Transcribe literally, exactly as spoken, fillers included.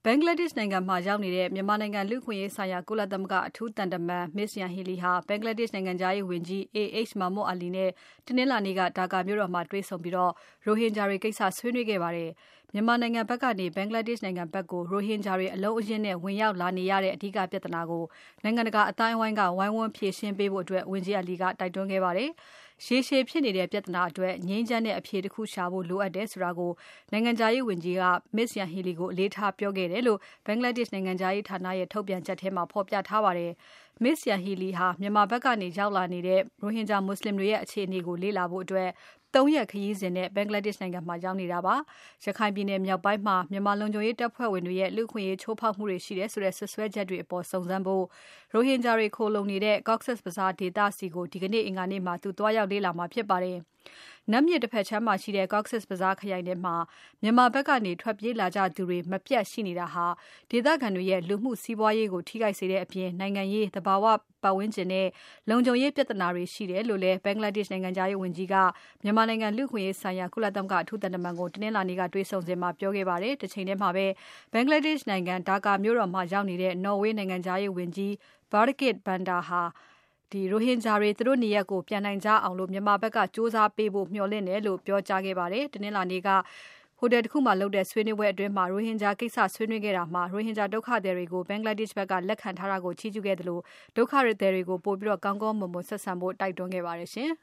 ဘင်္ဂလားဒေ့ရှ်နိုင်ငံမှာရောက်နေတဲ့မြန်မာနိုင်ငံလူ့အခွင့်အရေးဆိုင်ရာကုလသမဂ္ဂအထူးသံတမန် Ms. Yanghee Lee ဟာဘင်္ဂလားဒေ့ရှ်နိုင်ငံခြားရေးဝန်ကြီး A H Mahmood Ali နဲ့တနင်္လာနေ့က ဒါကာမြို့တော်မှာတွေ့ဆုံပြီးရိုဟင်ဂျာတွေကိစ္စဆွေးနွေးခဲ့ပါတယ်။ မြန်မာနိုင်ငံဘက်ကနေဘင်္ဂလားဒေ့ရှ်နိုင်ငံဘက်ကိုရိုဟင်ဂျာတွေအလုံးအရင်းနဲ့ဝင်ရောက်လာနေရတဲ့အဓိကပြဿနာကိုနိုင်ငံတကာအသိုင်းအဝိုင်းကဝိုင်းဝန်းဖြေရှင်းပေးဖို့ဝန်ကြီး Ali ကတိုက်တွန်းခဲ့ပါတယ်။ ရေရှည်ဖြစ်နေတဲ့ပြဿနာအတွက်ငြိမ်းချမ်းတဲ့အဖြေတခုရှာဖို့လိုအပ်တယ်ဆိုတာကိုနိုင်ငံခြားရေးဝန်ကြီးက Ms. Yanghee Lee ကိုအလေးထားပြောခဲ့တယ်လို့ဘင်္ဂလားဒေ့ရှ်နိုင်ငံခြားရေးဌာနရဲ့ထုတ်ပြန်ချက်ထဲမှာဖော်ပြထားပါတယ်။ Ms. Yanghee Lee ဟာမြန်မာဘက်ကနေရောက်လာနေတဲ့ရိုဟင်ဂျာမွတ်ဆလင်တွေရဲ့အခြေအနေကိုလေ့လာဖို့သုံးရက်ခရီးစဉ်နဲ့ဘင်္ဂလားဒေ့ရှ်နိုင်ငံမှာရောက်နေတာပါ။ ရခိုင်ပြည်နယ်မြောက်ပိုင်းမှာမြန်မာလုံခြုံရေးတပ်ဖွဲ့ဝင်တွေရဲ့လူ့အခွင့်အရေးချိုးဖောက်မှုတွေရှိတယ်ဆိုတဲ့စွပ်စွဲချက်တွေအပေါ်စုံစမ်းဖို့ရိုဟင်ဂျာတွေခိုလှုံနေတဲ့ Cox's Bazar ဒေသဆီကိုဒီကနေ့အင်္ဂါနေ့မှာသူသွားရောက်လေ့လာမှာဖြစ်ပါတယ်။ နတ်မြစ်တဘက်ခြမ်းမှာရှိတဲ့ Cox's Bazar ခရိုင်ထဲမှာမြန်မာဘက်ကနေထွက်ပြေးလာကြသူတွေမပြတ်ရှိနေတာဟာဒေသခံတွေရဲ့လူမှုစီးပွားရေးကိုထိခိုက်စေတဲ့အပြင်နိုင်ငံရေး၊သဘာဝပတ်ဝန်းကျင်နဲ့လုံခြုံရေးပြဿနာတွေရှိတယ်လို့လည်းဘင်္ဂလားဒေ့ရှ်နိုင်ငံခြားရေးဝန်ကြီးကမြန်မာနိုင်ငံလူ့အခွင့်အရေးဆိုင်ရာကုလသမဂ္ဂအထူးသံတမန်ကိုတနင်္လာနေ့ကတွေ့ဆုံစဉ်မှာပြောခဲ့ပါတယ်။ တချိန်ထဲမှာပဲဘင်္ဂလားဒေ့ရှ်နိုင်ငံဒါကာမြို့တော်မှာရောက်နေတဲ့နော်ဝေးနိုင်ငံခြားရေးဝန်ကြီး Birgit Bender ဟာရိုဟင်ဂျာတွေသူတို့နေရပ်ကိုပြန်နိုင်ကြအောင်မြန်မာဘက်ကကြိုးစားပေးဖို့မျှော်လင့်တယ်လို့ပြောကြားခဲ့ပါတယ်။ တနင်္လာနေ့ကဟိုတယ်တခုမှာလုပ်တဲ့ဆွေးနွေးပွဲအတွင်းရိုဟင်ဂျာကိစ္စဆွေးနွေးခဲ့တာမှာရိုဟင်ဂျာဒုက္ခသည်တွေကိုဘင်္ဂလားဒေ့ရှ်ဘက်ကလက်ခံထားတာကိုချီးကျူးခဲ့သလိုဒုက္ခသည်တွေကိုပိုပြီးကောင်းကောင်းမွန်မွန်ဆက်ဆံဖို့တိုက်တွန်းခဲ့ပါတယ်ရှင်